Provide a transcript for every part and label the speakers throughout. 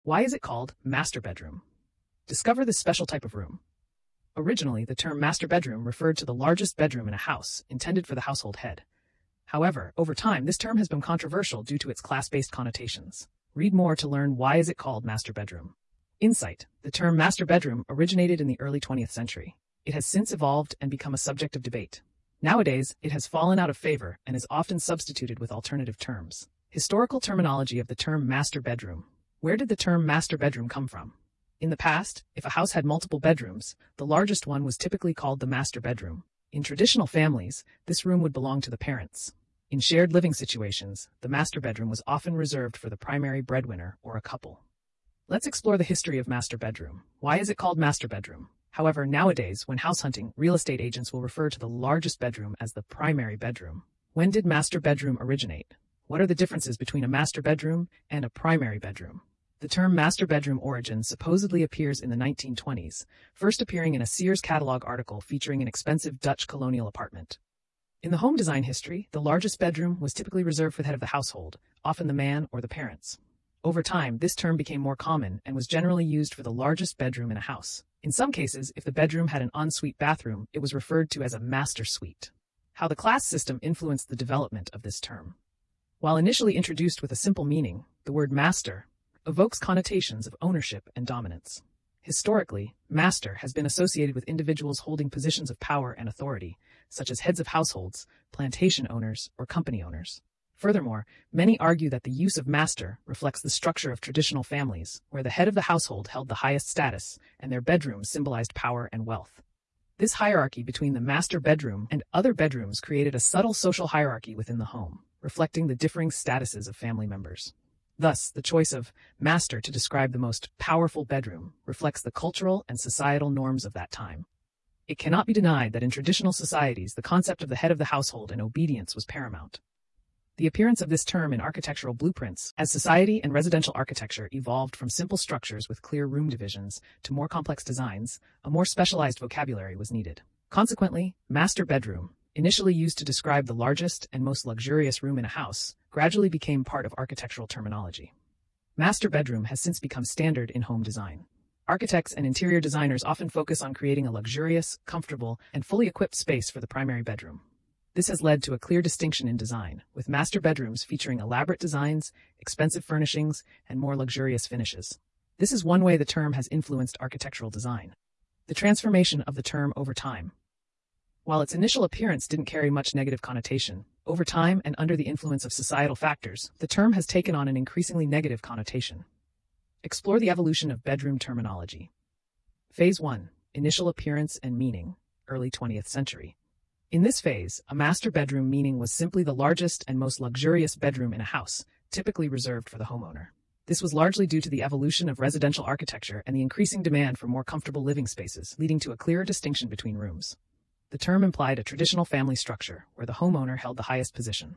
Speaker 1: Why is it called master bedroom? Discover this special type of room. Originally, the term master bedroom referred to the largest bedroom in a house, intended for the household head. However, over time, this term has been controversial due to its class-based connotations. Read more to learn why is it called master bedroom. Insight: the term master bedroom originated in the early 20th century. It has since evolved and become a subject of debate. Nowadays, it has fallen out of favor and is often substituted with alternative terms. Historical terminology of the term master bedroom. Where did the term master bedroom come from? In the past, if a house had multiple bedrooms, the largest one was typically called the master bedroom. In traditional families, this room would belong to the parents. In shared living situations, the master bedroom was often reserved for the primary breadwinner or a couple. Let's explore the history of master bedroom. Why is it called master bedroom? However, nowadays, when house hunting, real estate agents will refer to the largest bedroom as the primary bedroom. When did master bedroom originate? What are the differences between a master bedroom and a primary bedroom? The term master bedroom origin supposedly appears in the 1920s, first appearing in a Sears catalog article featuring an expensive Dutch colonial apartment. In the home design history, the largest bedroom was typically reserved for the head of the household, often the man or the parents. Over time, this term became more common and was generally used for the largest bedroom in a house. In some cases, if the bedroom had an ensuite bathroom, it was referred to as a master suite. How the class system influenced the development of this term. While initially introduced with a simple meaning, the word master evokes connotations of ownership and dominance. Historically, master has been associated with individuals holding positions of power and authority, such as heads of households, plantation owners, or company owners. Furthermore, many argue that the use of master reflects the structure of traditional families, where the head of the household held the highest status and their bedrooms symbolized power and wealth. This hierarchy between the master bedroom and other bedrooms created a subtle social hierarchy within the home, reflecting the differing statuses of family members. Thus, the choice of master to describe the most powerful bedroom reflects the cultural and societal norms of that time. It cannot be denied that in traditional societies, the concept of the head of the household and obedience was paramount. The appearance of this term in architectural blueprints, as society and residential architecture evolved from simple structures with clear room divisions to more complex designs, a more specialized vocabulary was needed. Consequently, master bedroom, initially used to describe the largest and most luxurious room in a house, gradually became part of architectural terminology. Master bedroom has since become standard in home design. Architects and interior designers often focus on creating a luxurious, comfortable, and fully equipped space for the primary bedroom. This has led to a clear distinction in design, with master bedrooms featuring elaborate designs, expensive furnishings, and more luxurious finishes. This is one way the term has influenced architectural design. The transformation of the term over time. While its initial appearance didn't carry much negative connotation, over time and under the influence of societal factors, the term has taken on an increasingly negative connotation. Explore the evolution of bedroom terminology. Phase 1. Initial appearance and meaning, early 20th century. In this phase, a master bedroom meaning was simply the largest and most luxurious bedroom in a house, typically reserved for the homeowner. This was largely due to the evolution of residential architecture and the increasing demand for more comfortable living spaces, leading to a clearer distinction between rooms. The term implied a traditional family structure, where the homeowner held the highest position.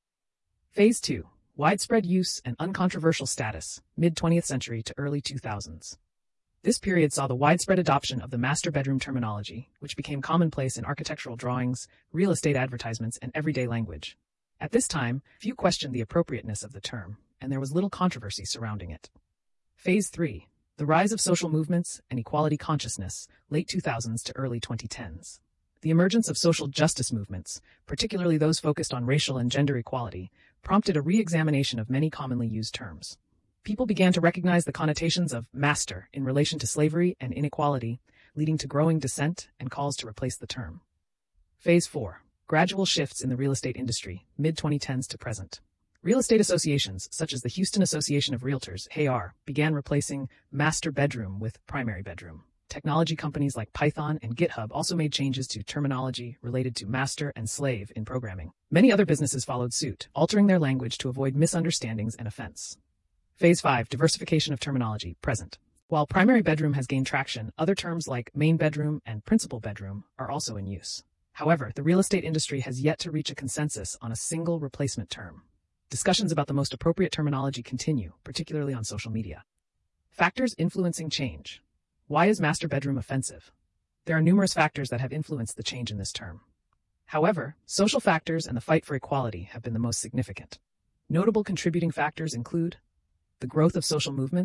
Speaker 1: Phase 2. Widespread use and uncontroversial status, mid-20th century to early 2000s. This period saw the widespread adoption of the master bedroom terminology, which became commonplace in architectural drawings, real estate advertisements, and everyday language. At this time, few questioned the appropriateness of the term, and there was little controversy surrounding it. Phase 3. The rise of social movements and equality consciousness, late 2000s to early 2010s. The emergence of social justice movements, particularly those focused on racial and gender equality, prompted a re-examination of many commonly used terms. People began to recognize the connotations of master in relation to slavery and inequality, leading to growing dissent and calls to replace the term. Phase 4. Gradual shifts in the real estate industry, mid-2010s to present. Real estate associations, such as the Houston Association of Realtors, HAR, began replacing master bedroom with primary bedroom. Technology companies like Python and GitHub also made changes to terminology related to master and slave in programming. Many other businesses followed suit, altering their language to avoid misunderstandings and offense. Phase 5. Diversification of terminology, present. While primary bedroom has gained traction, other terms like main bedroom and principal bedroom are also in use. However, the real estate industry has yet to reach a consensus on a single replacement term. Discussions about the most appropriate terminology continue, particularly on social media. Factors influencing change. Why is master bedroom offensive? There are numerous factors that have influenced the change in this term. However, social factors and the fight for equality have been the most significant. Notable contributing factors include the growth of social movements.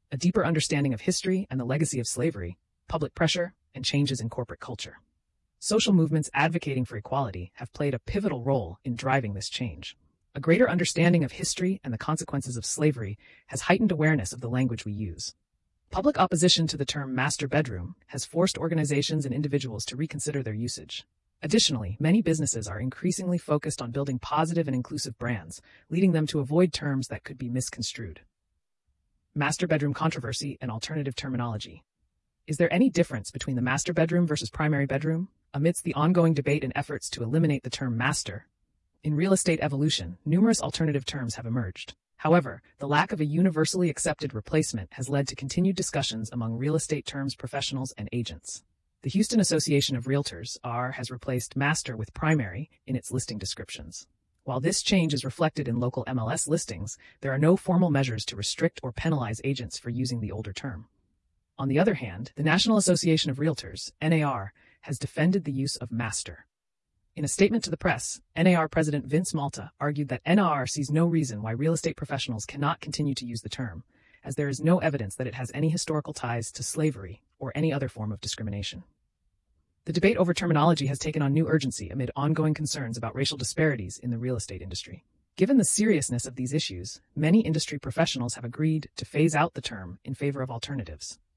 Speaker 1: a deeper understanding of history and the legacy of slavery, public pressure, and changes in corporate culture. Social movements advocating for equality have played a pivotal role in driving this change. A greater understanding of history and the consequences of slavery has heightened awareness of the language we use. Public opposition to the term master bedroom has forced organizations and individuals to reconsider their usage. Additionally, many businesses are increasingly focused on building positive and inclusive brands, leading them to avoid terms that could be misconstrued. Master bedroom controversy and alternative terminology. Is there any difference between the master bedroom versus primary bedroom? Amidst the ongoing debate and efforts to eliminate the term master, in real estate evolution, numerous alternative terms have emerged. However, the lack of a universally accepted replacement has led to continued discussions among real estate terms professionals and agents. The Houston Association of Realtors, AR, has replaced master with primary in its listing descriptions. While this change is reflected in local MLS listings, there are no formal measures to restrict or penalize agents for using the older term. On the other hand, the National Association of Realtors, NAR, has defended the use of master. In a statement to the press, NAR President Vince Malta argued that NAR sees no reason why real estate professionals cannot continue to use the term, as there is no evidence that it has any historical ties to slavery or any other form of discrimination. The debate over terminology has taken on new urgency amid ongoing concerns about racial disparities in the real estate industry. Given the seriousness of these issues, many industry professionals have agreed to phase out the term in favor of alternatives.